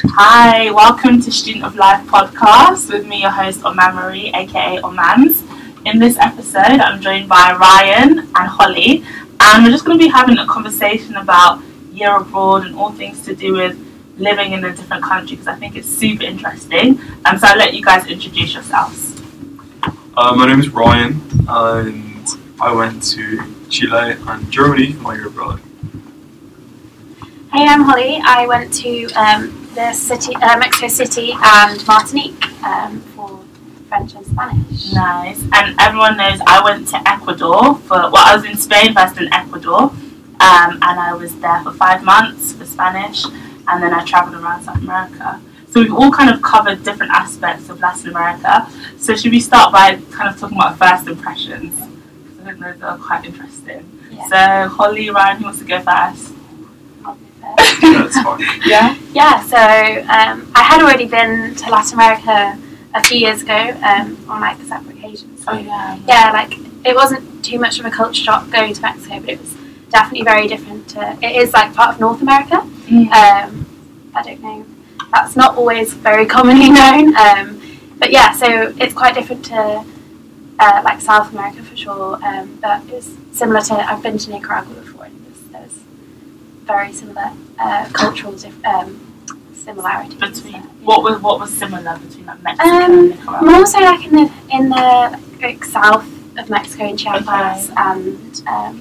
Hi, welcome to Student of Life podcast with me, your host Oman Marie, aka Omans. In this episode, I'm joined by Ryan and Holly, and we're just going to be having a conversation about year abroad and all things to do with living in a different country because I think it's super interesting. So I'll let you guys introduce yourselves. My name is Ryan, and I went to Chile and Germany for my year abroad. Hey, I'm Holly. I went to the city, Mexico City and Martinique for French and Spanish. Nice. And everyone knows I went to Ecuador I was in Spain first and Ecuador, and I was there for 5 months for Spanish, and then I travelled around South America. So we've all kind of covered different aspects of Latin America. So should we start by kind of talking about first impressions? Because I think those are quite interesting. Yeah. So Holly, Ryan, who wants to go first? Yeah, that's fine. Yeah? Yeah, so I had already been to Latin America a few years ago on like separate occasions. So, yeah, like it wasn't too much of a culture shock going to Mexico, but it was definitely very different. It is like part of North America. I don't know. That's not always very commonly known. But yeah, so it's quite different to like South America for sure. But it's similar to, I've been to Nicaragua before, and there's very similar cultural similarities. Between what was similar between like Mexico and Nicaragua? More so like in the like, south of Mexico in Chiapas, and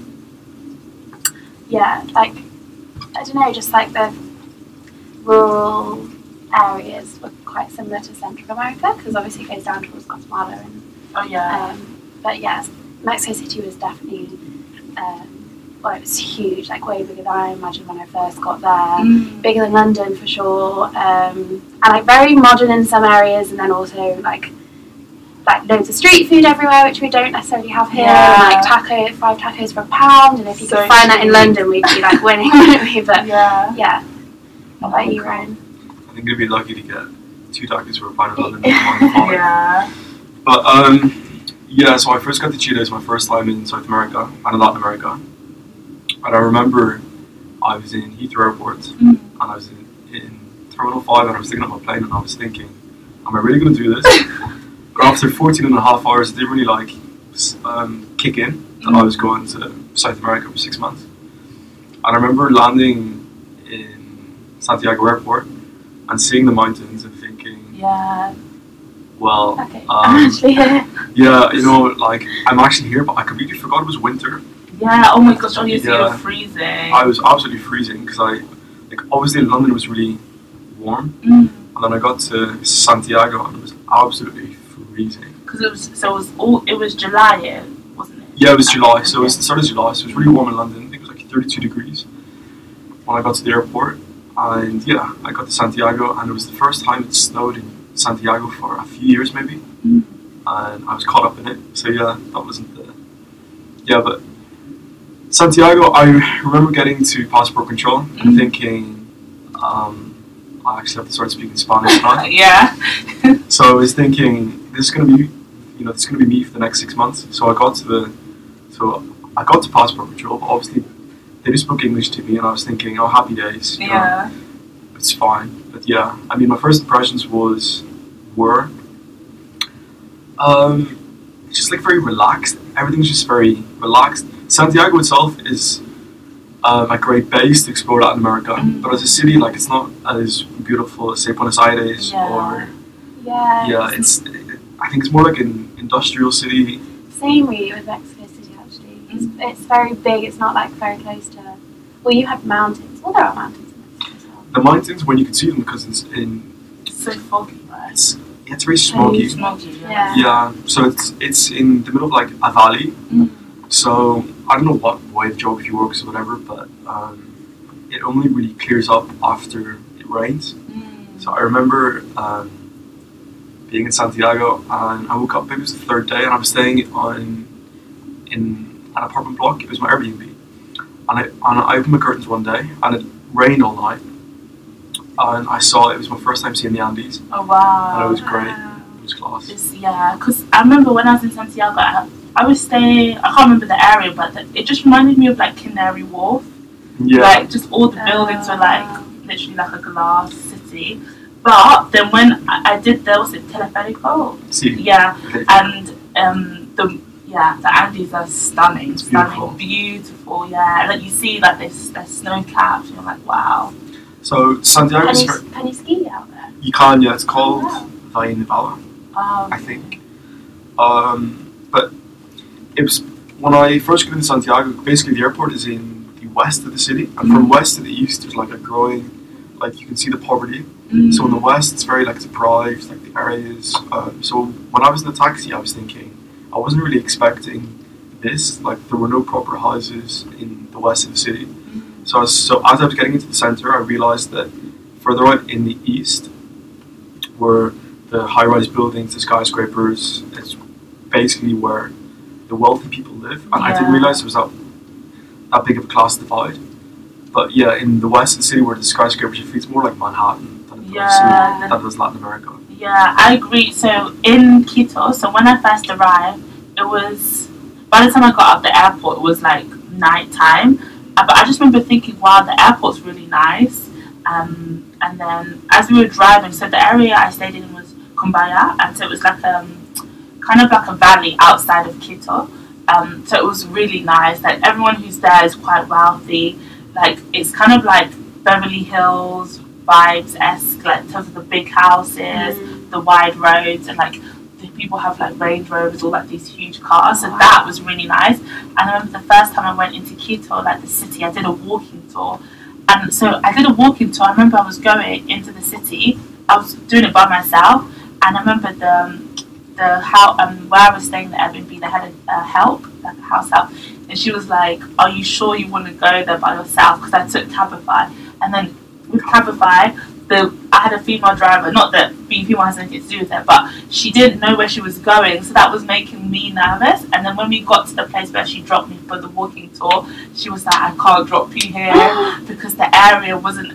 yeah, like I don't know, just like the rural areas were quite similar to Central America because obviously it goes down towards Guatemala and but yeah, Mexico City was definitely it was huge, like way bigger than I imagined when I first got there. Bigger than London for sure, and like very modern in some areas, and then also like loads of street food everywhere, which we don't necessarily have here. And, like fried tacos for £1, and if you could find that in London, we'd be like winning, wouldn't we? But yeah. What about you, Ryan? I think you'd be lucky to get 2 tacos for £1 in London. Yeah. But yeah, so I first got to Chile. It was my first time in South America and in Latin America. And I remember I was in Heathrow Airport, and I was in Terminal 5, and I was thinking of my plane, and I was thinking, am I really going to do this? But after 14 and a half hours, it didn't really like kick in that I was going to South America for 6 months. And I remember landing in Santiago Airport and seeing the mountains and thinking, well, I'm actually here. Yeah, you know, like I'm actually here, but I completely forgot it was winter. Yeah, oh my gosh, obviously you were freezing. I was absolutely freezing because obviously London was really warm, and then I got to Santiago and it was absolutely freezing. Because it was July, wasn't it? Yeah, it was July, so it was the start of July, so it was really warm in London. I think it was like 32 degrees when I got to the airport, and yeah, I got to Santiago, and it was the first time it snowed in Santiago for a few years maybe, and I was caught up in it, so yeah, that wasn't but Santiago, I remember getting to passport control and thinking, I actually have to start speaking Spanish now. Yeah. So I was thinking, this is gonna be me for the next 6 months. So I got to passport control, but obviously they just spoke English to me, and I was thinking, oh, happy days. You know, it's fine. But yeah, I mean, my first impressions were just like very relaxed. Everything's just very relaxed. Santiago itself is a great base to explore Latin America, but as a city, like it's not as beautiful as say Buenos Aires or it's I think it's more like an industrial city. Same really with Mexico City actually. It's very big. It's not like very close to. Well, you have mountains. Well, there are mountains in Mexico as well. The mountains, when you can see them, because it's so foggy, right? It's very smoky. Yeah. So it's in the middle of like a valley. So I don't know what way the geography works or whatever, but it only really clears up after it rains. So I remember being in Santiago, and I woke up, maybe it was the 3rd day, and I was staying in an apartment block. It was my Airbnb, and I opened my curtains one day, and it rained all night, and I saw it was my first time seeing the Andes. Oh wow! And it was great. It was class. Because I remember when I was in Santiago, I was staying. I can't remember the area, but it just reminded me of like Canary Wharf. Yeah. Like just all the buildings were like literally like a glass city. crazy. But then when I did was it Teleférico? See. Yeah, and the Andes are stunning, beautiful. Yeah, like you see like this snow caps, and you're like, wow. So Santiago. Can you ski out there? You can, yeah. It's called Valle Nevada, I think. But it was when I first got into Santiago. Basically, the airport is in the west of the city, and from west to the east, there's like a growing, like you can see the poverty. So in the west, it's very like deprived, like the areas. So when I was in the taxi, I was thinking, I wasn't really expecting this. Like there were no proper houses in the west of the city. So as I was getting into the center, I realized that further out in the east were the high-rise buildings, the skyscrapers. It's basically where the wealthy people live, and I didn't realize there was that big of a class divide. But yeah, in the west of the city where the skyscrapers, it feels more like Manhattan than it does Latin America. Yeah, I agree. So in Quito, so when I first arrived, it was, by the time I got out the airport, it was like night time. But I just remember thinking, wow, the airport's really nice. And then as we were driving, so the area I stayed in was Cumbaya, and so it was like kind of like a valley outside of Quito. So it was really nice. Like everyone who's there is quite wealthy. Like it's kind of like Beverly Hills vibes-esque, like in terms of the big houses, the wide roads, and like the people have like Range Rovers or like these huge cars. So that was really nice. And I remember the first time I went into Quito, like the city, I did a walking tour. And so I did a walking tour. I remember I was going into the city. I was doing it by myself, and I remember the how where I was staying, the Airbnb, they had a help, like a house help, and she was like, "Are you sure you want to go there by yourself?" Because I took Cabify, and then with Cabify, I had a female driver. Not that being female has anything to do with it, but she didn't know where she was going, so that was making me nervous. And then when we got to the place where she dropped me for the walking tour, she was like, "I can't drop you here because the area wasn't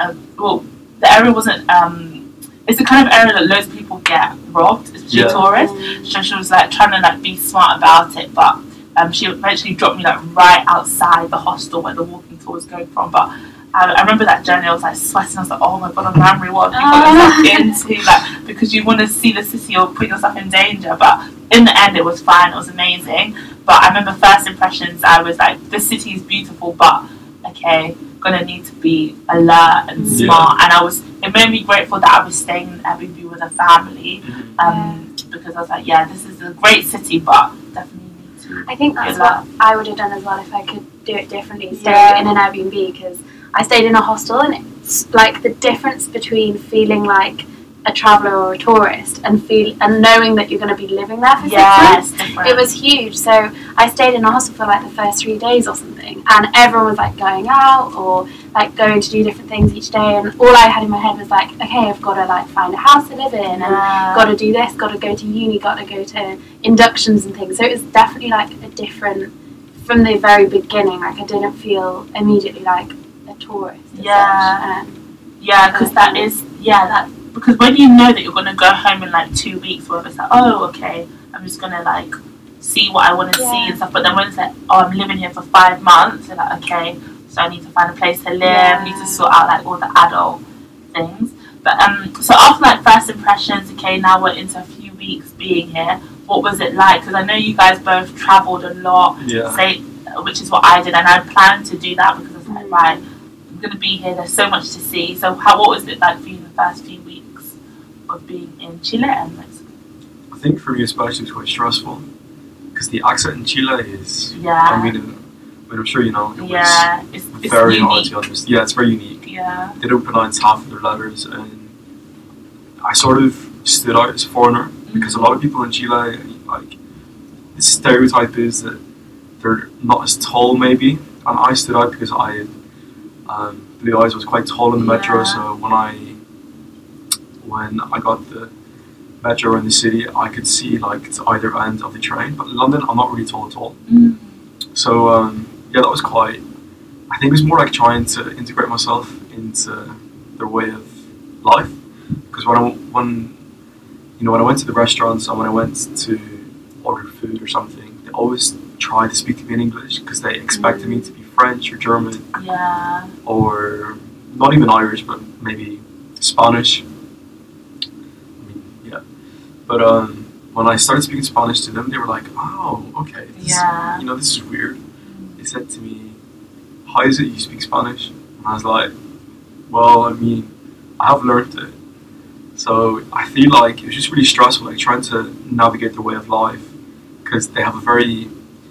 it's the kind of area that loads of people get robbed, especially tourists." So she was like trying to like be smart about it, but she eventually dropped me like right outside the hostel where the walking tour was going from. But I remember that journey, I was like sweating. I was like, oh my god, I'm angry. What have you got yourself into? Like, because you want to see the city or put yourself in danger. But in the end, it was fine. It was amazing. But I remember first impressions, I was like, this city is beautiful, but okay, gonna need to be alert and smart. And it made me grateful that I was staying in Airbnb with a family, because I was like, yeah, this is a great city, but definitely need to. I think that's what I would have done as well if I could do it differently. Stay in an Airbnb, because I stayed in a hostel, and it's like the difference between feeling like a traveller or a tourist and knowing that you're going to be living there for 6 months. It was huge. So I stayed in a hostel for like the first 3 days or something, and everyone was like going out or like going to do different things each day, and all I had in my head was like, okay, I've got to like find a house to live in, and got to do this, got to go to uni, got to go to inductions and things. So it was definitely like a different, from the very beginning. Like I didn't feel immediately like a tourist. Because that is because when you know that you're going to go home in like 2 weeks, where it's like, oh, okay, I'm just going to like see what I want to see and stuff. But then when it's like, oh, I'm living here for 5 months, you're like, okay, so I need to find a place to live, need to sort out like all the adult things. But so after like first impressions, okay, now we're into a few weeks being here. What was it like? Because I know you guys both travelled a lot, which is what I did, and I planned to do that because I was like, right, I'm going to be here, there's so much to see. So what was it like for you in the first few weeks of being in Chile and Mexico? I think for me especially it was quite stressful, because the accent in Chile is, I mean, I'm sure you know, it's very hard to understand. Yeah, it's very unique. Yeah. They don't pronounce half of their letters, and I sort of stood out as a foreigner, because a lot of people in Chile, like, the stereotype is that they're not as tall maybe, and I stood out because I had blue eyes. I was quite tall in the metro, so when I got the metro in the city, I could see like to either end of the train. But in London, I'm not really tall at all. So that was quite. I think it was more like trying to integrate myself into their way of life. Because when I went to the restaurants and when I went to order food or something, they always tried to speak to me in English because they expected me to be French or German, or not even Irish, but maybe Spanish. But when I started speaking Spanish to them, they were like, "Oh, okay, this is weird." They said to me, "How is it you speak Spanish?" And I was like, "Well, I mean, I have learned it." So I feel like it was just really stressful, like trying to navigate their way of life, because they have a very,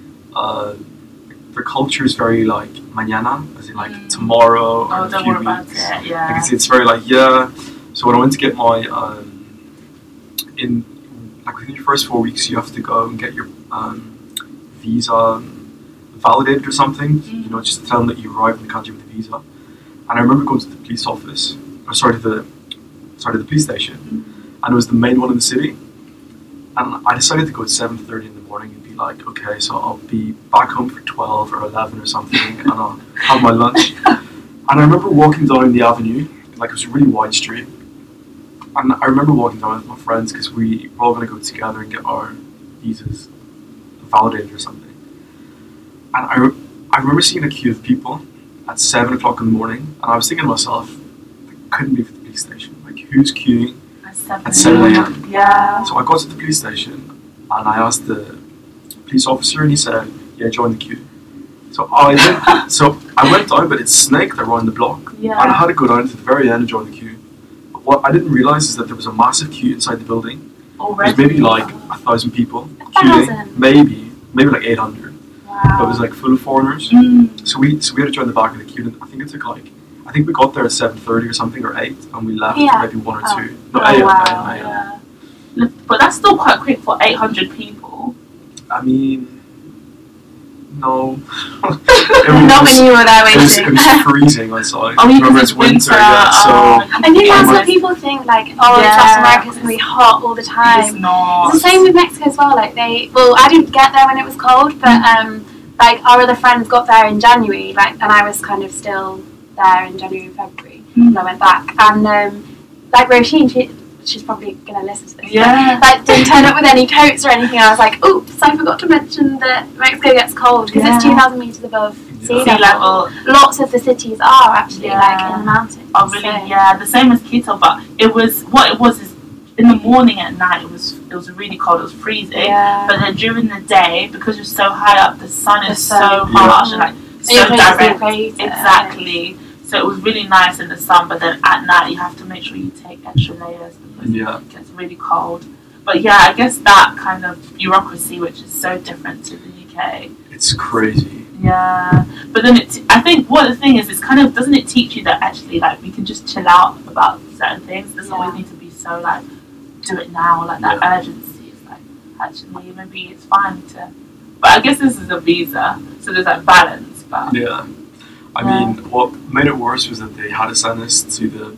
their culture is very like mañana, as in like tomorrow or a few weeks. Like it's very like So when I went to get my within your first 4 weeks, you have to go and get your visa validated or something. You know, just to tell them that you arrived in the country with the visa. And I remember going to the police office, the police station, and it was the main one in the city. And I decided to go at 7:30 in the morning and be like, okay, so I'll be back home for 12 or 11 or something, and I'll have my lunch. And I remember walking down the avenue, like it was a really wide street. And I remember walking down with my friends because we were all going to go together and get our visas validated or something. And I remember seeing a queue of people at 7 o'clock in the morning, and I was thinking to myself, I couldn't be at the police station. Like, who's queuing at 7 a.m.? Yeah. So I got to the police station, and I asked the police officer, and he said, yeah, join the queue. So I went down, but it snaked around the block, and I had to go down to the very end and join the queue. But what I didn't realise is that there was a massive queue inside the building. Already? There was maybe like 1,000 people queuing, maybe like 800. Wow. But it was like full of foreigners. So we had to join the back of the queue, and I think we got there at 7:30 or something, or 8, and we left at maybe 1 or 2. No, 8 wow. But that's still quite quick for 800 people. I mean, no. Not when you were there waiting. It was freezing outside. Oh, remember it's winter, so... I think that's what people think, like, South America's going to be hot all the time. It's not. It's the same with Mexico as well. Like, I didn't get there when it was cold, but, like, our other friends got there in January, like, and I was kind of still there in January and February when I went back. And, like, Roisin, she's probably going to listen to this. Yeah. Like, didn't turn up with any coats or anything. I was like, oops, I forgot to mention that Mexico gets cold because it's 2,000 metres above sea level. Lots of the cities are actually like in the mountains. Oh, really? So. Yeah, the same as Quito, but it was in the morning and night it was really cold. It was freezing. Yeah. But then during the day, because you're so high up, the sun is so harsh and like so direct. Exactly. So it was really nice in the sun, but then at night you have to make sure you take extra layers because it gets really cold. But yeah, I guess that kind of bureaucracy, which is so different to the UK. It's crazy. Yeah, but then I think what the thing is kind of, doesn't it teach you that actually like we can just chill out about certain things? It doesn't always need to be so like do it now, like that urgency. It's like actually maybe it's fine to. But I guess this is a visa, so there's like balance. But I mean, what made it worse was that they had to send us to the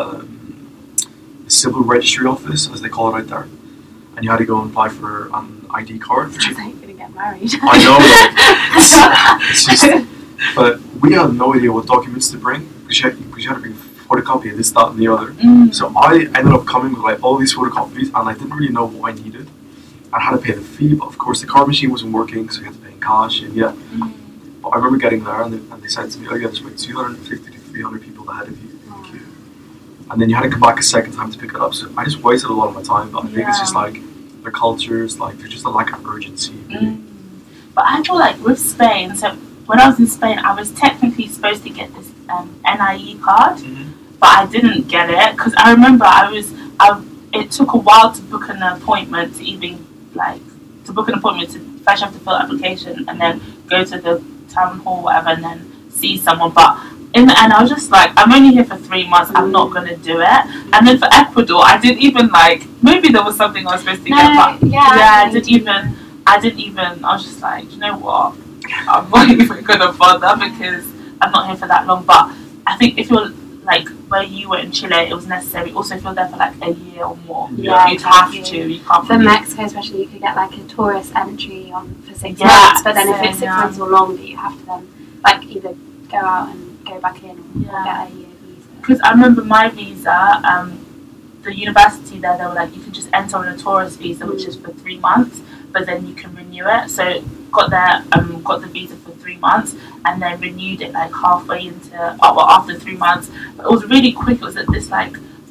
civil registry office, as they call it out there, and you had to go and apply for an ID card. I was going to get married. I know, it's just, but we had no idea what documents to bring because you had to bring a photocopy of this, that, and the other. So I ended up coming with like all these photocopies, and I didn't really know what I needed. I had to pay the fee, but of course the card machine wasn't working, so you had to pay in cash, and But I remember getting there, and they said to me, "Oh yeah, there's like 250 to 300 people ahead of you in the queue," and then you had to come back a second time to pick it up. So I just wasted a lot of my time. But I think it's just like their cultures, like there's just a lack of urgency. Really. But I feel like with Spain, so when I was in Spain, I was technically supposed to get this NIE card, but I didn't get it because I remember it took a while to book an appointment to first have to fill an application and then go to the town hall, whatever, and then see someone. But in the end, I was just like, I'm only here for 3 months. I'm not gonna do it. And then for Ecuador, I didn't even maybe there was something I was supposed to get, but I didn't even. I was just like, you know what? I'm not even gonna bother because I'm not here for that long. But I think if you're like where you were in Chile, it was necessary. Also, if you're there for like a year or more, you'd have to. You can't. For Mexico, especially, you could get like a tourist entry on for 6 months. But then if it's 6 months or longer, you have to then like either go out and go back in or get a year visa. Because I remember my visa, the university there, they were like, you can just enter on a tourist visa, which is for 3 months, but then you can renew it. So got the visa for 3 months, and then renewed it like halfway into after 3 months. But it was really quick. It was at this like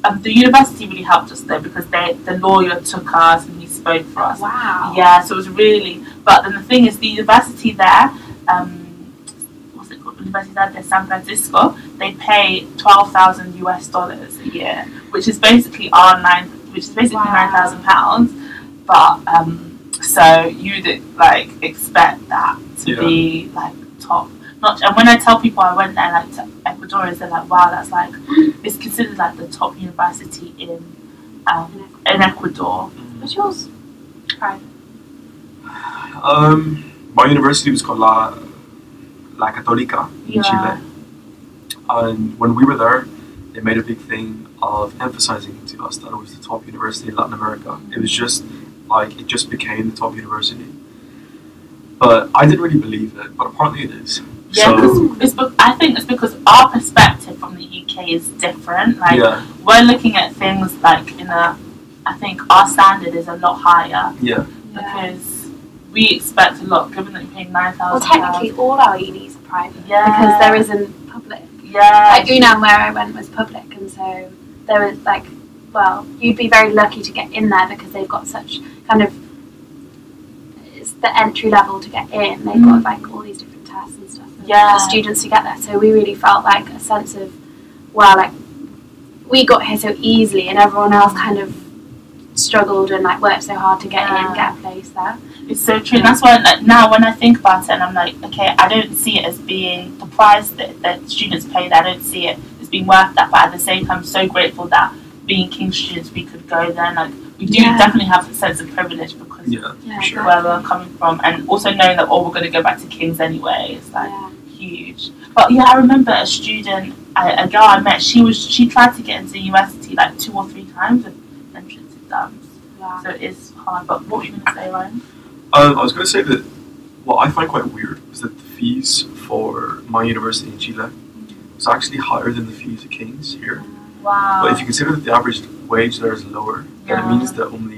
the university really helped us though, because the lawyer took us and he spoke for us. Wow. Yeah, so it was really. But then the thing is, the university there, what's it called? University de San Francisco. They pay $12,000 US a year, which is basically £9,000. But so you'd like expect that to be like top notch. And when I tell people I went there, like to Ecuadorians, they're like, "Wow, that's like it's considered like the top university in Ecuador." What's yours? Private. My university was called La Católica in Chile, and when we were there, they made a big thing of emphasizing to us that it was the top university in Latin America. It was just like it just became the top university. But I didn't really believe it, but apparently it is. Yeah, because I think it's because our perspective from the UK is different. Like we're looking at things like I think our standard is a lot higher. Yeah. Because we expect a lot, given that you're paying £9,000. Well, technically, all our unis are private. Yeah. Because there isn't public. Yeah. Like UNAM, where I went, was public, and so there was like, well, you'd be very lucky to get in there because they've got such kind of, it's the entry level to get in. They've got like all these different tests and stuff for students to get there. So we really felt like a sense of, well, like we got here so easily, and everyone else kind of struggled and like worked so hard to get in, get a place there. It's so true. And that's why like, now when I think about it, and I'm like, okay, I don't see it as being the price that students pay. I don't see it as being worth that. But at the same time, I'm so grateful that being King's students, we could go there. And like we do definitely have a sense of privilege because where we're coming from, and also knowing that we're going to go back to King's anyway. It's like huge. But yeah, I remember a student, a girl I met. She tried to get into university like 2 or 3 times with entrance exams. Wow. So it is hard. But what were you going to say, Ryan? I was going to say that what I find quite weird was that the fees for my university in Chile was actually higher than the fees at King's here. Wow. But if you consider that the average wage there is lower, then it means that only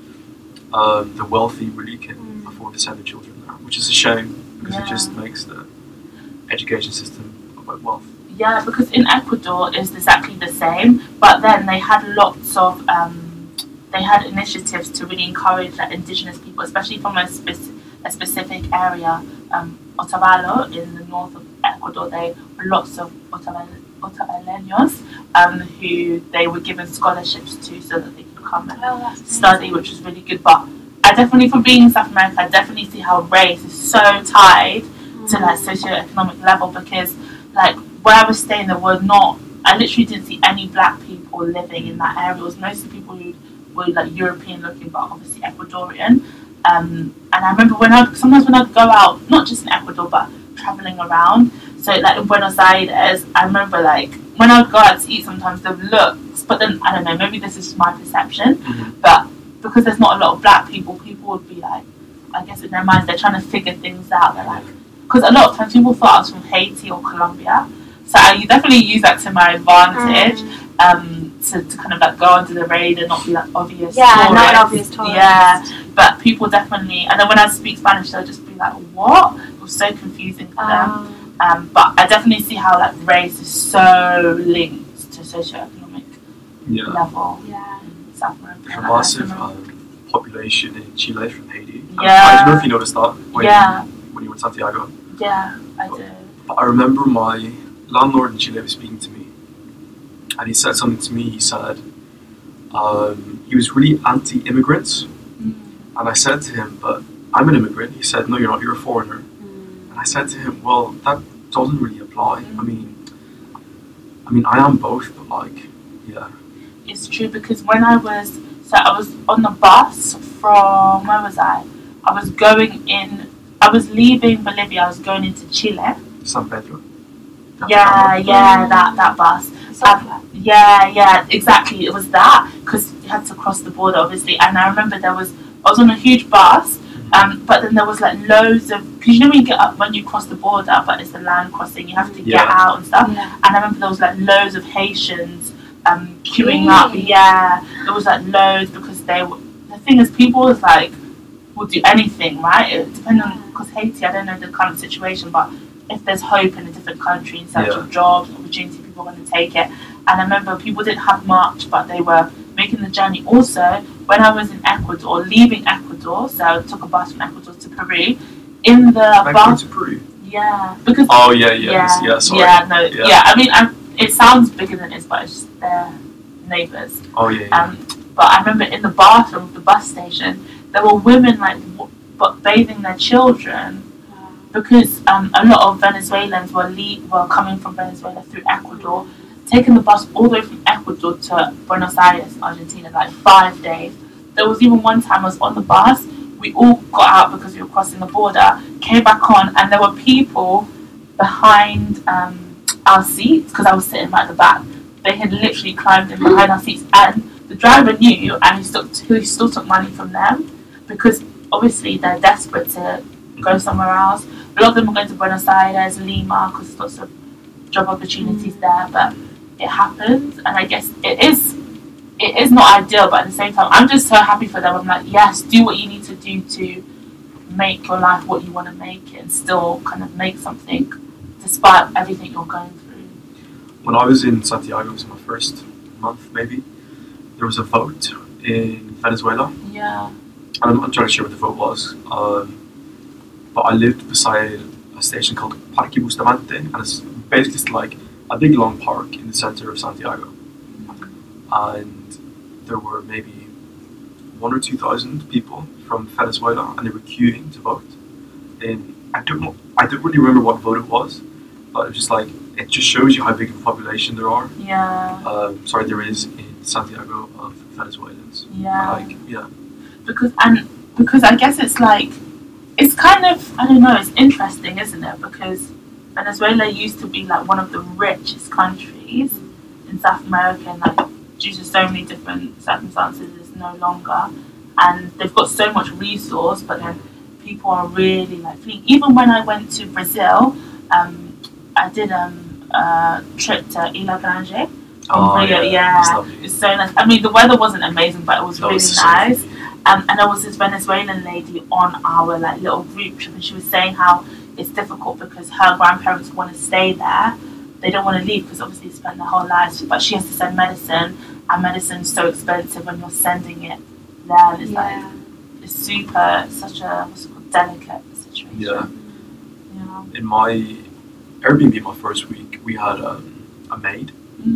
the wealthy really can afford to send their children there, which is a shame because it just makes the education system about wealth. Yeah, because in Ecuador it's exactly the same, but then they had lots of they had initiatives to really encourage like, indigenous people, especially from a specific area, Otavalo in the north of Ecuador. There were lots of Otavaleños who they were given scholarships to so that they could come and study, which was really good. But I definitely, from being in South America, I definitely see how race is so tied to that socioeconomic level, because like where I was staying, there were not, I literally didn't see any black people living in that area. It was mostly people who were like European looking, but obviously Ecuadorian. And I remember sometimes when I'd go out, not just in Ecuador, but traveling around. So like in Buenos Aires, I remember like when I would go out to eat, sometimes the looks, but then I don't know, maybe this is my perception, but because there's not a lot of black people would be like, I guess in their minds they're trying to figure things out. They're like, because a lot of times people thought I was from Haiti or Colombia, so I definitely use that to my advantage. To kind of like go under the radar and not be like obvious tourist. Not an obvious tourist. Yeah, but people definitely, and then when I speak Spanish they'll just be like, what? It was so confusing for them. But I definitely see how like race is so linked to socioeconomic level in South America. There's a massive population in Chile from Haiti. Yeah. I don't know if you noticed that when you were in Santiago. Yeah, I did. But I remember my landlord in Chile was speaking to me, and he said something to me. He said he was really anti-immigrants, and I said to him, but I'm an immigrant. He said, no, you're not, you're a foreigner. And I said to him, well, that doesn't really apply. I mean, I am both, but like, it's true, because when I was on the bus from, where was I? I was leaving Bolivia, I was going into Chile. San Pedro. That bus. Yeah, exactly. It was that, because you had to cross the border, obviously. And I remember I was on a huge bus, but then there was like loads of, because you know when you get up, when you cross the border, but it's the land crossing, you have to get out and stuff. And I remember there was like loads of Haitians queuing up. Yeah, there was like loads, because the thing is, people was like, will do anything, right? It depends on, because Haiti, I don't know the current situation, but if there's hope in a different country in search of jobs, opportunity, people are going to take it. And I remember people didn't have much, but they were making the journey. Also, when I was in Ecuador, leaving Ecuador, so I took a bus from Ecuador to Peru. In the bus, to Peru. Yeah, because sorry. Yeah. I mean, it sounds bigger than it is, but it's just their neighbours. But I remember in the bathroom of the bus station, there were women bathing their children, because a lot of Venezuelans were coming from Venezuela through Ecuador, taking the bus all the way from Ecuador to Buenos Aires, Argentina, 5 days. There was even one time I was on the bus. We all got out because we were crossing the border, came back on, and there were people behind our seats, because I was sitting right at the back. They had literally climbed in behind our seats, and the driver knew, and he still took money from them, because obviously they're desperate to go somewhere else. A lot of them were going to Buenos Aires, Lima, because there's lots of job opportunities there, but it happens, and I guess it is not ideal, but at the same time, I'm just so happy for them. I'm like, yes, do what you need to do to make your life what you want to make it, and still kind of make something despite everything you're going through. When I was in Santiago, it was my first month maybe, there was a vote in Venezuela. Yeah. And I'm trying to share what the vote was, but I lived beside a station called Parque Bustamante, and it's basically like a big long park in the center of Santiago. And there were maybe 1,000 or 2,000 people from Venezuela, and they were queuing to vote. And I don't really remember what vote it was, but it was just it just shows you how big of a population there are. Yeah. There is in Santiago of Venezuelans. Yeah. Because I guess it's kind of, I don't know, it's interesting, isn't it? Because Venezuela used to be one of the richest countries in South America, and due to so many different circumstances, it's no longer. And they've got so much resource, but then people are really fleeing. Even when I went to Brazil, I did a trip to Ilha Grande. It's so nice. I mean, the weather wasn't amazing, but it was really nice. And there was this Venezuelan lady on our little group trip, and she was saying how it's difficult because her grandparents want to stay there. They don't want to leave because obviously they spend their whole lives, but she has to send medicine, and medicine's so expensive when you're sending it there. And it's such a delicate situation. Yeah. In my Airbnb, my first week, we had a maid.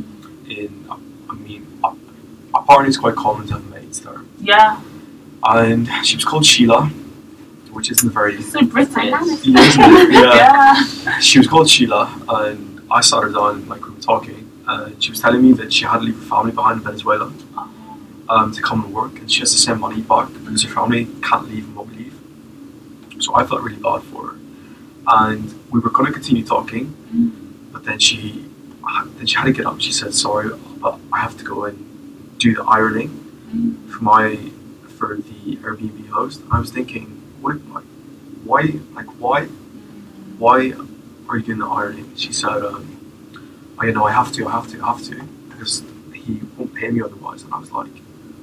Apparently it's quite common to have maids there. Yeah. And she was called Sheila, which isn't very... So British. Yeah. She was called Sheila, and I sat her down, we were talking, and she was telling me that she had to leave her family behind in Venezuela to come and work, and she has to send money back because her family can't leave when we leave. So I felt really bad for her. And we were going to continue talking, but then she had to get up. She said, "Sorry, but I have to go and do the ironing for the Airbnb host." And I was thinking, why are you doing the ironing? She said, I have to, because he won't pay me otherwise. And I was like,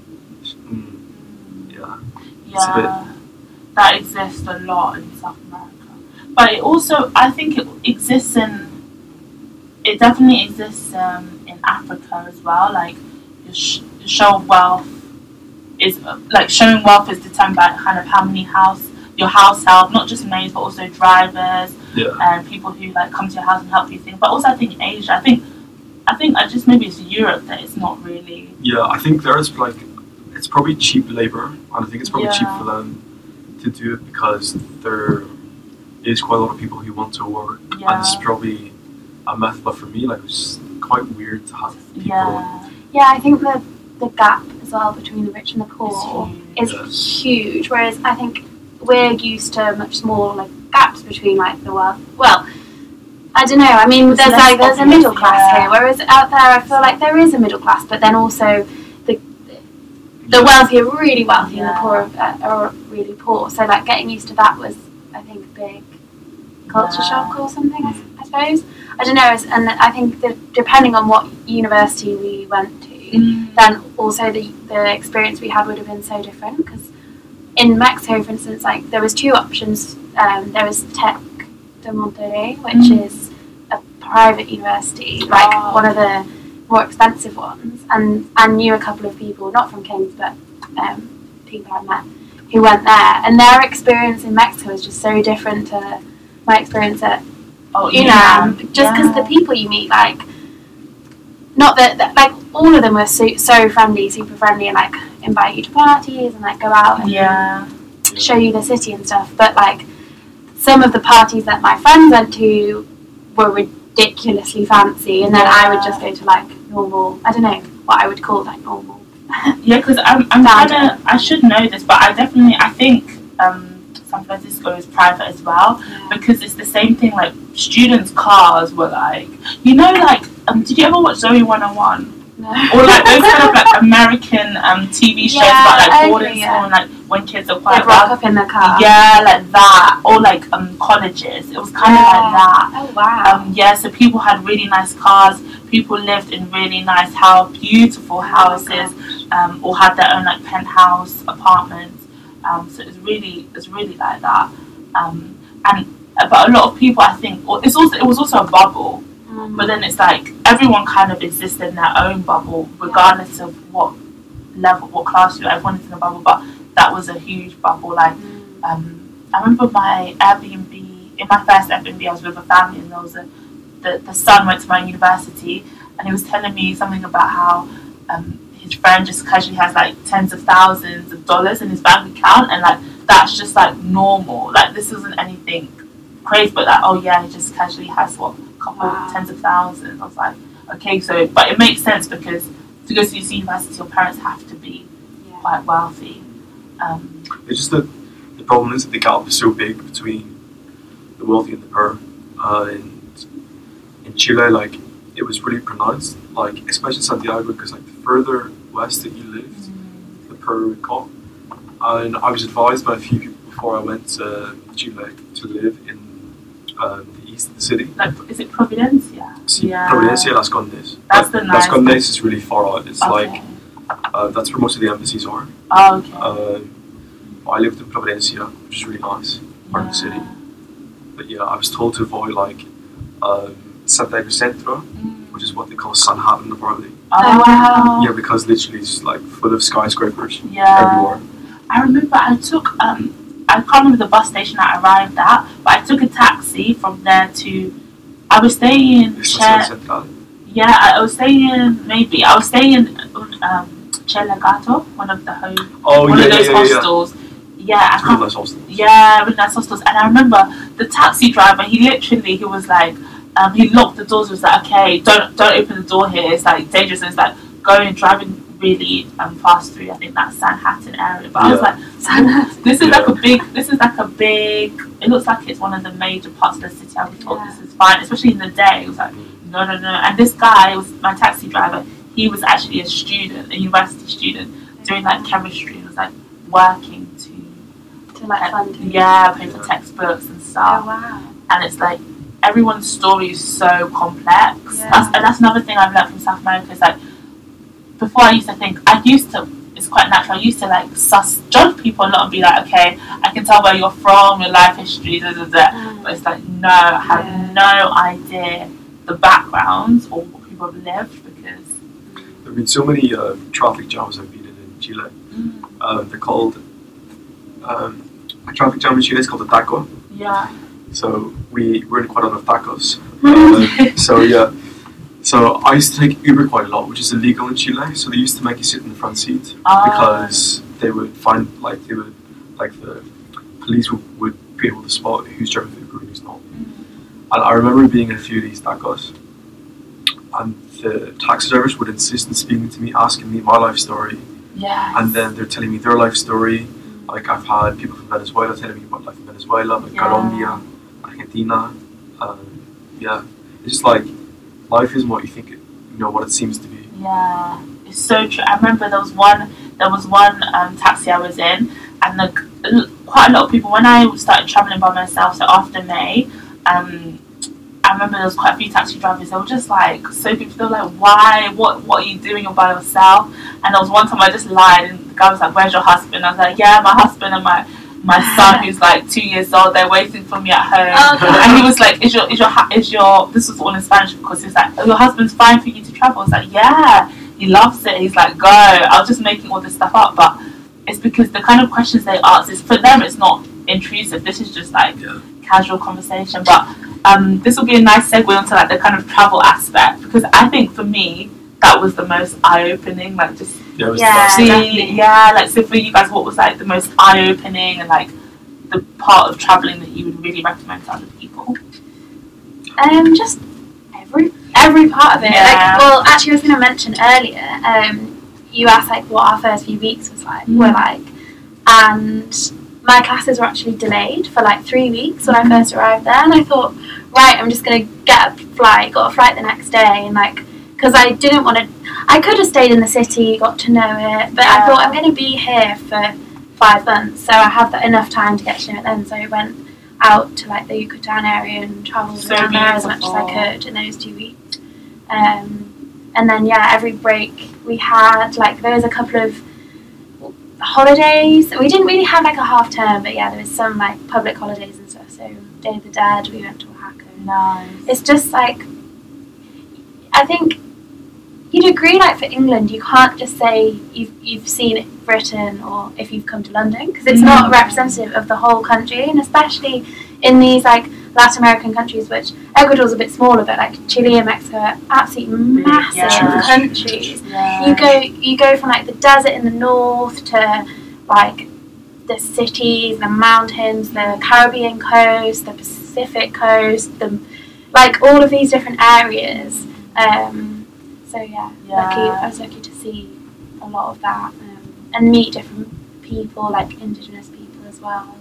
yeah. Yeah, that exists a lot in South America. But it also, I think it definitely exists in Africa as well. Your show of wealth is, showing wealth is determined by kind of how many your house help, not just maids, but also drivers and people who come to your house and help you things. But also, I think in Asia, I think just maybe it's Europe that it's not really. Yeah, I think there's it's probably cheap labor, and I think it's probably cheap for them to do it because there is quite a lot of people who want to work, and it's probably a myth. But for me, it was quite weird to have people. Yeah, I think the gap as well between the rich and the poor is huge. Whereas I think we're used to much smaller gaps between the wealth. Well, I don't know. I mean, there's a middle class here, whereas out there I feel like there is a middle class, but then also the wealthy are really wealthy and the poor are really poor. So getting used to that was, I think, a big culture shock or something. I suppose. I don't know. And I think that depending on what university we went to, then also the experience we had would have been so different. Because in Mexico, for instance, there was two options. There was Tec de Monterrey, which is a private university, one of the more expensive ones, and I knew a couple of people, not from Kings, but people I met who went there, and their experience in Mexico is just so different to my experience at UNAM, just because the people you meet, like, not that like all of them were so friendly, super friendly, and like invite you to parties and like go out and show you the city and stuff, but like some of the parties that my friends went to were ridiculously fancy, and then I would just go to like normal, I don't know what I would call like normal. Yeah, because I'm kind of, I should know this, but I think San Francisco is private as well, because it's the same thing, like students' cars were like, you know, like, did you ever watch Zoe 101? No. Or like those kind of like American TV shows about like boarding school and like when kids are quite rock up in the car. Yeah, like that. Or like colleges. It was kind of like that. Oh wow. So people had really nice cars. People lived in really nice beautiful houses, or had their own like penthouse apartments. So it was really like that. But a lot of people, I think, it was also a bubble. But then it's like everyone kind of exists in their own bubble, regardless of what level, what class you're. Everyone is in a bubble, but that was a huge bubble. Like, I remember my Airbnb. In my first Airbnb, I was with a family, and there was the son went to my university, and he was telling me something about how his friend just casually has like tens of thousands of dollars in his bank account, and like that's just like normal. Like this isn't anything crazy, but like he just casually has tens of thousands. I was like, okay, so, but it makes sense because to go to this university, your parents have to be quite wealthy. It's just that the problem is that the gap is so big between the wealthy and the poor. And in Chile, like, it was really pronounced, like, especially Santiago, because like the further west that you lived, the poorer it got. And I was advised by a few people before I went to Chile to live in the east of the city. Like, is it Providencia? Providencia, Las Condes. That's the nice Las Condes is really far out. It's like, that's where most of the embassies are. Oh, okay. I lived in Providencia, which is really nice part of the city. But yeah, I was told to avoid like Santiago Centro, which is what they call Sanhattan apparently. Oh wow! Yeah, because literally it's like full of skyscrapers everywhere. I remember I took I can't remember the bus station I arrived at, but I took a taxi from there to. I was staying in I was staying in Chelagato, one of the those hostels. Yeah, really nice hostels. Yeah, really nice hostels. And I remember the taxi driver. He was like, he locked the doors. He was like, okay, don't open the door here. It's like dangerous. And it's like driving really fast through. I think that Sanhattan area. But I was like, this is like a big. It looks like it's one of the major parts of the city. I was told this is fine, especially in the day. It was like no. And this guy was my taxi driver. He was actually a university student, doing like chemistry. He was like working to like fund. Pay for textbooks and stuff. Oh wow! And it's like everyone's story is so complex. Yeah. That's another thing I've learned from South America. Is like before I used to think it's quite natural. I used to like judge people a lot and be like, okay, I can tell where you're from, your life history, But it's like no, I have no idea the backgrounds or what people have lived because there have been so many traffic jams I've been in Chile. They're called a traffic jam in Chile is called a taco. Yeah. So we're in quite a lot of tacos. So I used to take Uber quite a lot, which is illegal in Chile. So they used to make you sit in the front seat because they would the police would be able to spot who's driving the Uber and who's not. And I remember being in a few of these tacos, and the taxi drivers would insist on speaking to me, asking me my life story. Yes. And then they're telling me their life story. Like I've had people from Venezuela telling me about life in Venezuela, Colombia, Argentina. It's just like life isn't what you think what it seems to be. Yeah, it's so true. I remember there was one taxi I was in, and quite a lot of people when I started traveling by myself. So after May, I remember there was quite a few taxi drivers. They were just like so people. They were like, "Why? What are you doing? You're by yourself?" And there was one time I just lied, and the guy was like, "Where's your husband?" I was like, "Yeah, my husband and my son, who's like 2 years old, they're waiting for me at home. Okay. And he was like, is your this was all in Spanish, because he was like, your husband's fine for you to travel? I was like, yeah, he loves it. He's like, go. I was just making all this stuff up, but it's because the kind of questions they ask is, for them, it's not intrusive. This is just like casual conversation. But this will be a nice segue onto like the kind of travel aspect, because I think for me that was the most eye-opening. Like just like, so for you guys, what was like the most eye-opening and like the part of traveling that you would really recommend to other people? Just every part of it. Like, well, actually, I was going to mention earlier. You asked like what our first few weeks were like, and my classes were actually delayed for like 3 weeks when I first arrived there, and I thought, right, I'm just going to got a flight the next day, and like, because I didn't want to, I could have stayed in the city, got to know it, but I thought I'm going to be here for 5 months, so I have enough time to get to know it then. So I went out to like the Yucatan area and travelled around there as much as I could in those 2 weeks. And then every break we had, like, there was a couple of holidays. We didn't really have like a half term, but there was some like public holidays and stuff. So Day of the Dead, we went to Oaxaca. Nice. It's just like, I think you'd agree, like for England, you can't just say you've seen Britain or if you've come to London, because it's not representative of the whole country, and especially in these like Latin American countries, which Ecuador's a bit smaller, but like Chile and Mexico are absolutely massive countries. You go from like the desert in the north to like the cities, the mountains, the Caribbean coast, the Pacific coast, like all of these different areas. I was lucky to see a lot of that, and meet different people, like indigenous people as well.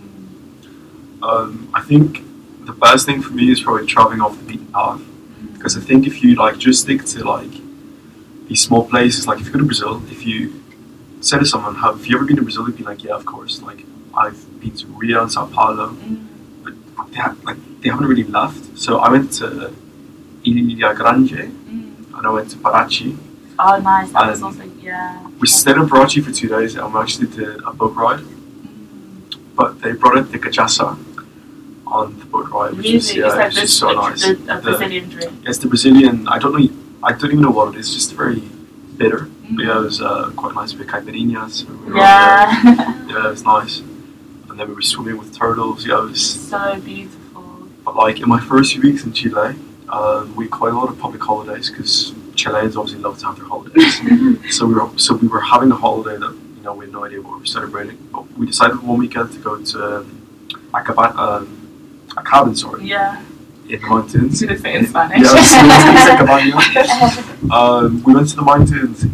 I think the best thing for me is probably traveling off the beaten path, because I think if you like just stick to like these small places, like if you go to Brazil, if you say to someone, have you ever been to Brazil? They'd be like, yeah, of course. Like I've been to Rio and Sao Paulo, but they haven't really left. So I went to Ilha Grande, and I went to Parachi. Oh, nice! That was also We stayed in Parachi for 2 days, and we actually did a boat ride. But they brought out the cachaça on the boat ride, which is just so nice. The Brazilian drink. It's the Brazilian. I don't even know what it is. Just very bitter. But it was quite nice with caipirinhas. It was nice. And then we were swimming with turtles. It was so beautiful. But like in my first few weeks in Chile, we had quite a lot of public holidays, because Chileans obviously love to have their holidays. So we were having a holiday that we had no idea what we were celebrating. But we decided one weekend to go to a cabin, in the mountains. Did it say in Spanish? Yeah, we went to the mountains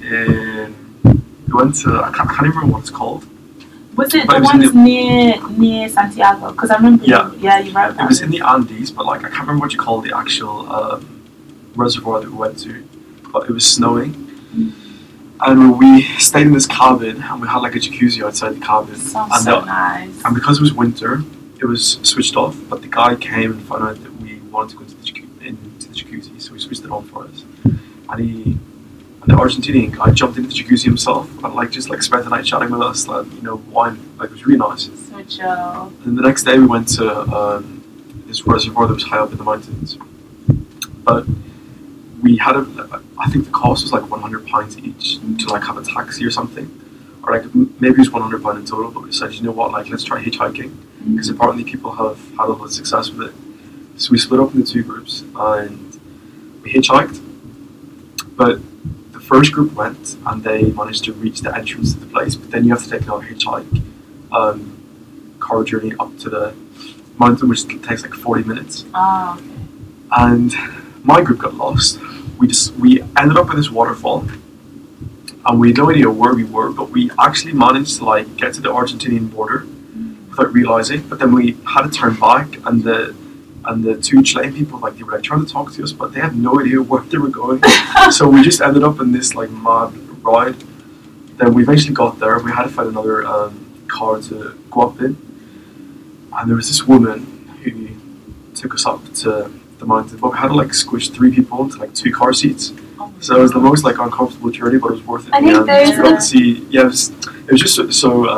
I can't even remember what it's called. Was it the ones near Santiago? Because I remember you wrote about it. It was in the Andes, but like I can't remember what you call the actual reservoir that we went to. But it was snowing. And we stayed in this cabin, and we had like a jacuzzi outside the cabin. Sounds so nice. And because it was winter, it was switched off. But the guy came and found out that we wanted to go into the jacuzzi, so he switched it on for us. And the Argentinian guy jumped into the jacuzzi himself and just spent the night chatting with us, wine. It was really nice. So chill. And the next day we went to this reservoir that was high up in the mountains. But we had I think the cost was £100 each to have a taxi or something, or maybe it was £100 in total. But we decided, let's try hitchhiking, because apparently people have had a lot of success with it. So we split up into 2 groups and we hitchhiked. But the first group went and they managed to reach the entrance to the place, but then you have to take another hitchhike car journey up to the mountain, which takes 40 minutes. Okay. And my group got lost. We ended up at this waterfall, and we had no idea where we were, but we actually managed to get to the Argentinian border without realizing. But then we had to turn back, and the 2 Chilean people they were trying to talk to us, but they had no idea where they were going. So we just ended up in this mad ride. Then we eventually got there. We had to find another car to go up in, and there was this woman who took us up to the mountain, but we had to squish 3 people into 2 car seats. So it was the most uncomfortable journey, but it was worth it. I think we got to see. Yeah, it was just so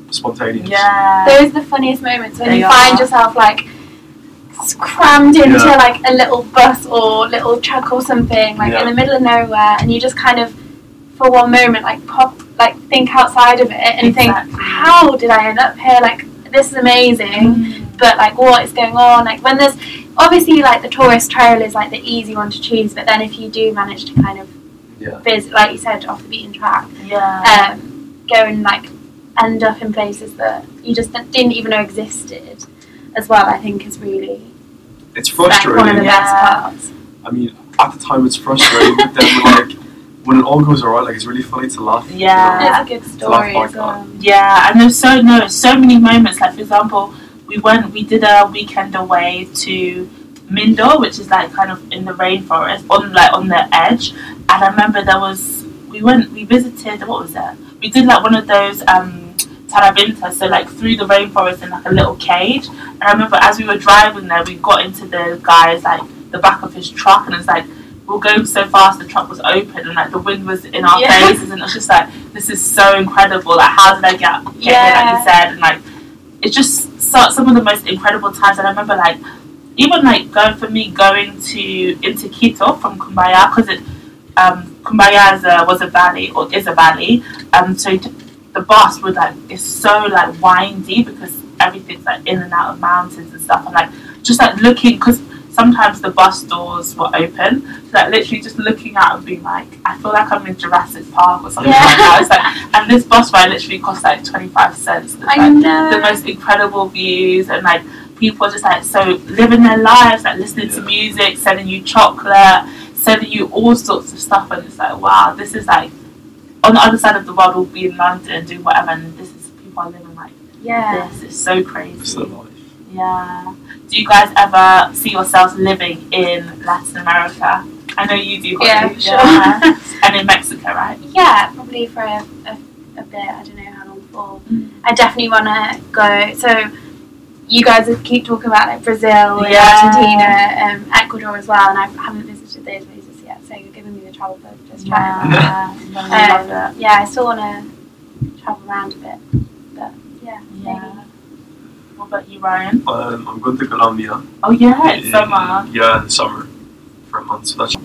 spontaneous. Yeah. Those are the funniest moments when They you are. find yourself like crammed into like a little bus or little truck or something, like in the middle of nowhere, and you just kind of, for one moment, like think outside of it and think, how did I end up here? Like, this is amazing, but like, what is going on? Like, when there's obviously like the tourist trail is like the easy one to choose, but then if you do manage to kind of visit, like you said, off the beaten track, go and like end up in places that you just didn't even know existed as well, I think is really, it's frustrating. Like, one of the best parts. I mean, at the time it's frustrating, but then like when it all goes alright, like it's really funny to laugh. Yeah, it's a good story as well. Yeah, and there's so many moments. Like, for example, we did a weekend away to Mindor, which is like kind of in the rainforest, on the edge. And I remember we visited, what was it? We did like one of those Tarabinta, so like through the rainforest in like a little cage. And I remember as we were driving there, we got into the guy's like the back of his truck, and it's like we were going so fast, the truck was open, and like the wind was in our faces, and it was just like, this is so incredible. Like, how did I get here, like you said? And like, it's just some of the most incredible times. And I remember like even like going into Quito from Cumbaya, because Cumbaya was a valley, or is a valley. So the bus would like, it's so like windy because everything's like in and out of mountains and stuff, and like just like looking, because sometimes the bus doors were open, so like literally just looking out and being like, I feel like I'm in Jurassic Park or something like that. It's like, and this bus ride literally cost like 25 cents. It's, like, the most incredible views, and like people are just like so living their lives, like listening to music, selling you chocolate, selling you all sorts of stuff, and it's like, wow, this is like, on the other side of the world we'll be in London and doing whatever, and this is, people are living like this. It's so crazy. It's the life. Yeah. Do you guys ever see yourselves living in Latin America? I know you do. Yeah, sure. And in Mexico, right? Yeah, probably for a bit. I don't know how long for. I definitely want to go. So you guys keep talking about like Brazil and Argentina, Ecuador as well, and I haven't visited those places yet. So you're giving me the travel book. Just trying. I still want to travel around a bit, but maybe. What about you, Ryan? I'm going to Colombia. Oh yeah, it's summer. Yeah, in the summer for a month. So that's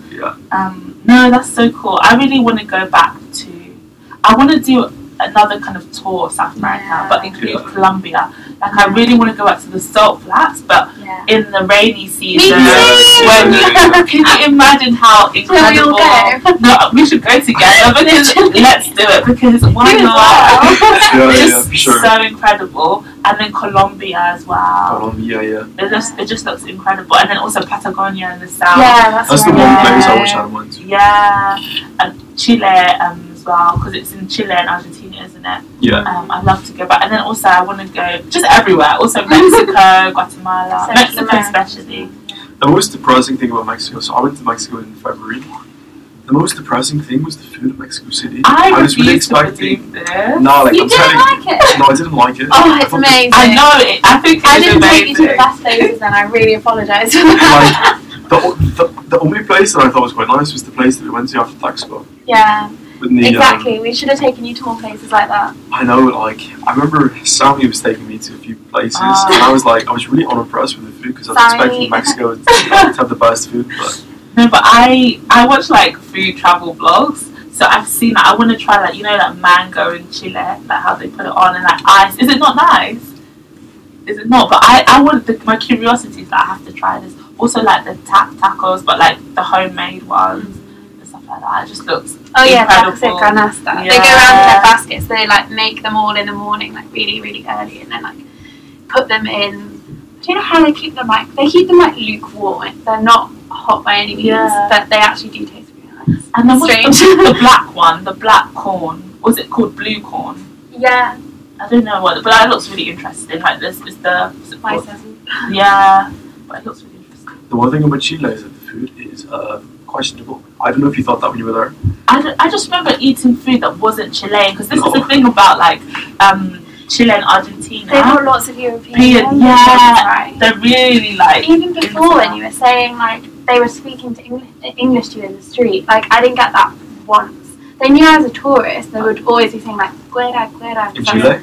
No, that's so cool. I really want to go back to. I want to do another kind of tour of South America, but include Colombia. Like, I really want to go back to the salt flats, but in the rainy season. When can you imagine how incredible? No, we should go together, because let's do it, because why not? It's so incredible. And then Colombia as well. Colombia, It just looks incredible. And then also Patagonia in the south. Yeah, that's the one place I wish I went to. Yeah, and Chile as well, because it's in Chile and Argentina, isn't it? Yeah. I'd love to go back. And then also I want to go just everywhere. Also Mexico, Guatemala, Mexico especially. The most depressing thing about Mexico, so I went to Mexico in February. The most depressing thing was the food in Mexico City. I was really expecting. This. No, like, you didn't like it? No, I didn't like it. Oh, it's amazing. I know it. I think I didn't take you to the best places, and I really apologise for that. Like, the only place that I thought was quite nice was the place that we went to after Taxpo. Yeah. The, exactly. We should have taken you to more places like that. I know. Like, I remember Sammy was taking me to a few places, and I was really unimpressed with the food, because I was expecting Mexico to have the best food, but. No, but I watch like food travel vlogs, so I've seen that. I want to try like, you know, like mango in Chile, like how they put it on, and like ice. Is it not nice? Is it not? But I want my curiosity is that I have to try this. Also like the tacos, but like the homemade ones and stuff like that. It just looks tacos de canasta. They go around in their baskets. They like make them all in the morning, like really, really early, and then like put them in. Do you know how they keep them like? They keep them like lukewarm. They're not hot by any means, but they actually do taste really nice. And then what's the black one? The black corn. Was it called blue corn? Yeah. I don't know what, but that looks really interesting. Like this is the yeah, but it looks really interesting. The one thing about Chile is that the food is questionable. I don't know if you thought that when you were there. I just remember eating food that wasn't Chilean, because this is the thing about like Chile and Argentina. They've got lots of European. They're really like. Even before, when you were saying like they were speaking to English to you in the street, like I didn't get that once. They knew I was a tourist. They would always be saying like "Guera, guera." In Chile?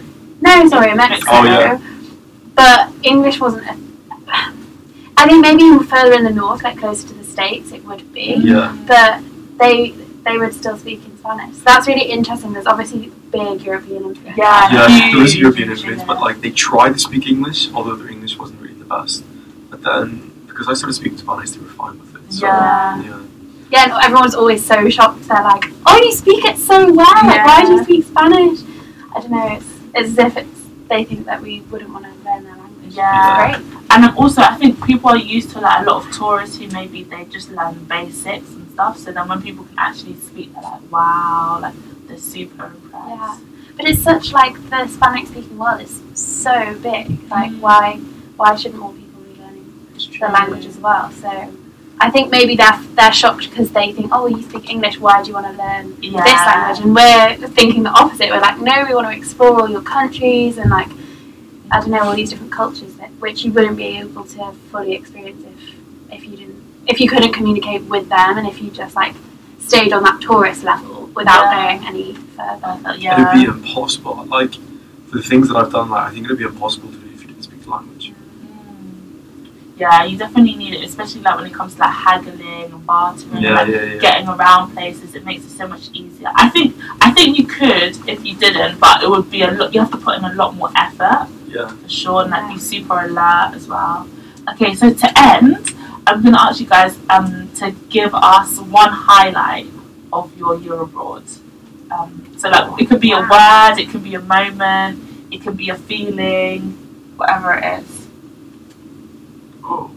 No, sorry, Mexico. Oh, yeah. But English wasn't I think maybe further in the north, like closer to the States, it would be. Yeah. But they would still speak in Spanish. So that's really interesting. There's obviously big European influence. Yeah, there is European influence, but like they tried to speak English, although their English wasn't really the best. But then, because I started speaking Spanish, they were fine with it. So, Yeah, and everyone's always so shocked. They're like, "Oh, you speak it so well! Like, why do you speak Spanish?" I don't know. It's as if they think that we wouldn't want to learn their language. Yeah. It's great. And also, I think people are used to like a lot of tourists who maybe they just learn basics and stuff. So then when people can actually speak, they're like, "Wow!" Like they're super impressed. Yeah, but it's such like the Hispanic-speaking world is so big. Like, why shouldn't more people be learning the language as well? So. I think maybe they're shocked because they think, oh, you speak English, why do you want to learn this language? And we're thinking the opposite. We're like, no, we want to explore all your countries and like, I don't know, all these different cultures which you wouldn't be able to fully experience if you couldn't communicate with them and if you just like stayed on that tourist level without going any further. It'd be impossible. Like for the things that I've done, like I think it'd be impossible to do if you didn't speak the language. Yeah, you definitely need it, especially like when it comes to like haggling and bartering, getting around places. It makes it so much easier. I think you could if you didn't, but it would be a lot. You have to put in a lot more effort. Yeah, for sure, and like be super alert as well. Okay, so to end, I'm gonna ask you guys to give us one highlight of your year abroad. So like it could be a word, it could be a moment, it could be a feeling, whatever it is. Oh.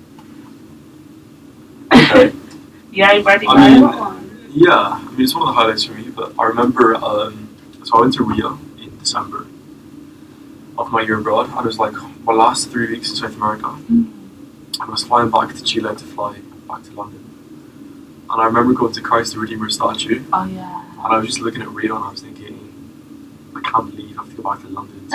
Okay. Yeah, you ready? I mean, it's one of the highlights for me, but I remember, so I went to Rio in December of my year abroad, and it was like my last 3 weeks in South America, and I was flying back to Chile to fly back to London, and I remember going to Christ the Redeemer statue, and I was just looking at Rio, and I was thinking, I can't believe I have to go back to London.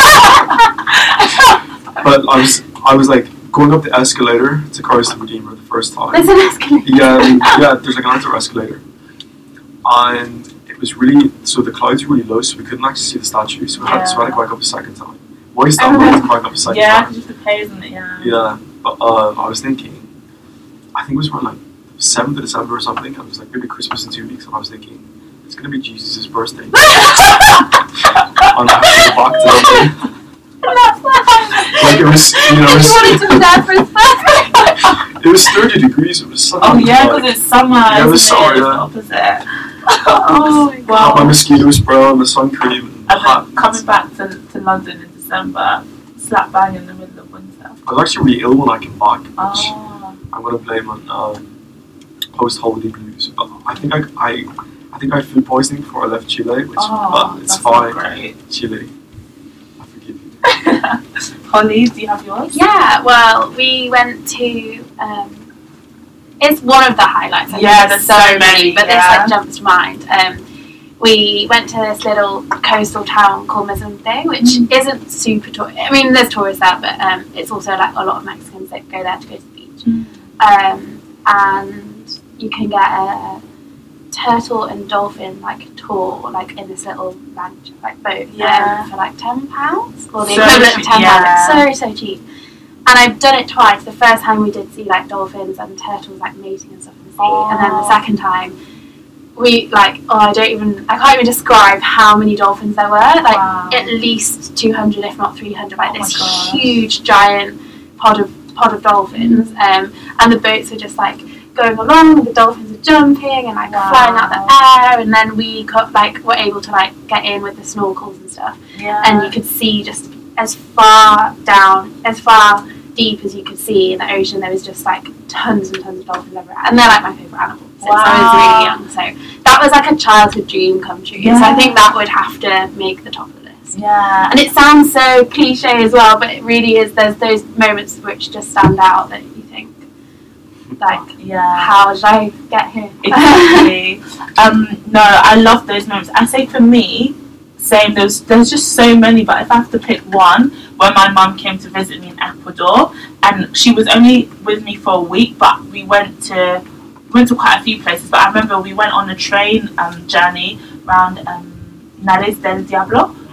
But I was like, going up the escalator to Christ the Redeemer the first time. There's an escalator? Yeah, there's like an outdoor escalator. And it was really, so the clouds were really low, so we couldn't actually see the statue, so we had to go back up a second time. Why is that going back up a second time? Yeah, because you have to pay, isn't it? Yeah, but I was thinking, I think it was around like 7th of December or something, and it was like maybe Christmas in 2 weeks, and I was thinking, it's going to be Jesus' birthday. And I have to go back to London. Like it was, you know, it was 30 degrees. It was sunny. Oh yeah, because it's summer. Yeah, it was summer. It's the opposite. Oh wow! Had my mosquito spray and the sun cream. And then coming back to London in December, slap bang in the middle of winter. I was actually really ill when I came back, which I'm gonna blame on post-holiday blues. But I think I had food poisoning before I left Chile, which but it's fine. Great. Chile. Holly, do you have yours? Yeah, well, we went to, it's one of the highlights. There's so many, but this like jumps to mind. We went to this little coastal town called Mazunte, which isn't super I mean, there's tourists there, but it's also like a lot of Mexicans that go there to go to the beach. And you can get a turtle and dolphin like tour like in this little ranch like boat for like £10 or the equivalent of £10. It's so cheap. And I've done it twice. The first time we did see like dolphins and turtles like mating and stuff in the sea, and then the second time we like I can't even describe how many dolphins there were. Like at least 200, if not 300. Like this huge giant pod of dolphins. And the boats were just like going along, and the dolphins are jumping and like flying out the air, and then we were able to like get in with the snorkels and stuff, and you could see just as far deep as you could see in the ocean. There was just like tons and tons of dolphins everywhere, and they're like my favourite animal since I was really young. So that was like a childhood dream come true. So I think that would have to make the top of the list. And it sounds so cliche as well, but it really is. There's those moments which just stand out that you think, like, how did I get here? Exactly. No, I love those moments. I say for me, same. There's just so many, but if I have to pick one, when my mum came to visit me in Ecuador, and she was only with me for a week, but we went to quite a few places. But I remember we went on a train journey around Nares del Diablo.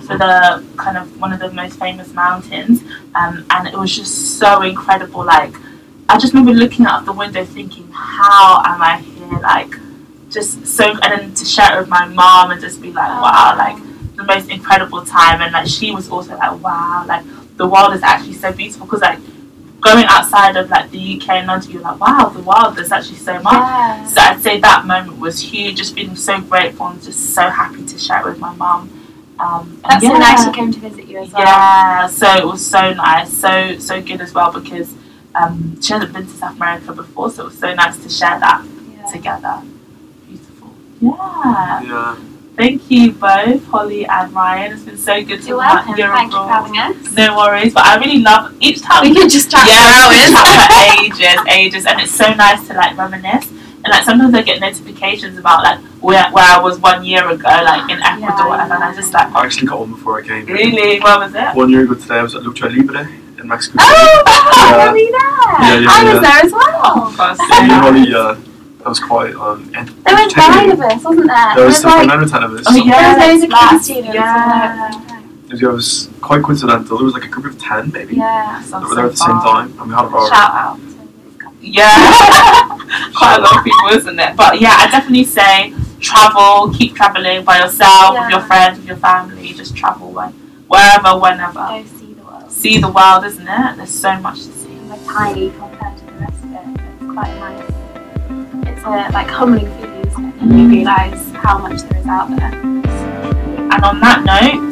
for the kind of one of the most famous mountains, and it was just so incredible. Like, I just remember looking out the window thinking, how am I here? Like, just so, and then to share it with my mom and just be like, wow, like the most incredible time. And like she was also like, wow, like the world is actually so beautiful, because like going outside of like the UK and London, you're like, wow, the world, there's actually so much. Yeah. So I'd say that moment was huge, just feeling so grateful and just so happy to share it with my mum. That's so nice she came to visit you as well. Yeah, so it was so nice, so good as well, because she hasn't been to South America before, so it was so nice to share that together. Beautiful. Yeah. Thank you both, Holly and Ryan. It's been so good to You're welcome. Thank you for having us. No worries, but I really love each time we can just chat for hours. For ages, and it's so nice to like reminisce. And like sometimes I get notifications about like where I was 1 year ago, like in Ecuador, and I just like. I actually got one before I came. Really? Where was it? 1 year ago today, I was at Lucha Libre in Mexico. Oh, wow, were you there? I was there as well. Holly, that was quite there was 9 of us, wasn't there? There was like 9 or 10 of us. Oh yeah, there was loads of kids students. Yeah. It was quite coincidental. There was like a group of 10 maybe. Yeah. That were there at the same time, and we had our shout out. Yeah. Quite a lot of people, isn't it? But yeah, I definitely say travel, keep traveling by yourself, with your friends, with your family. Just travel wherever, whenever. Go see the world. See the world, isn't it? There's so much to see. We're tiny compared to the rest of it. It's quite nice. It's a like humbling feeling, isn't it? And you realise how much there is out there. And on that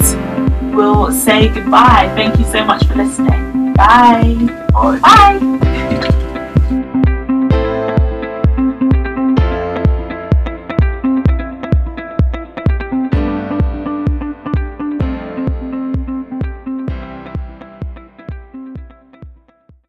note, we'll say goodbye. Thank you so much for listening. Bye. Bye. Bye.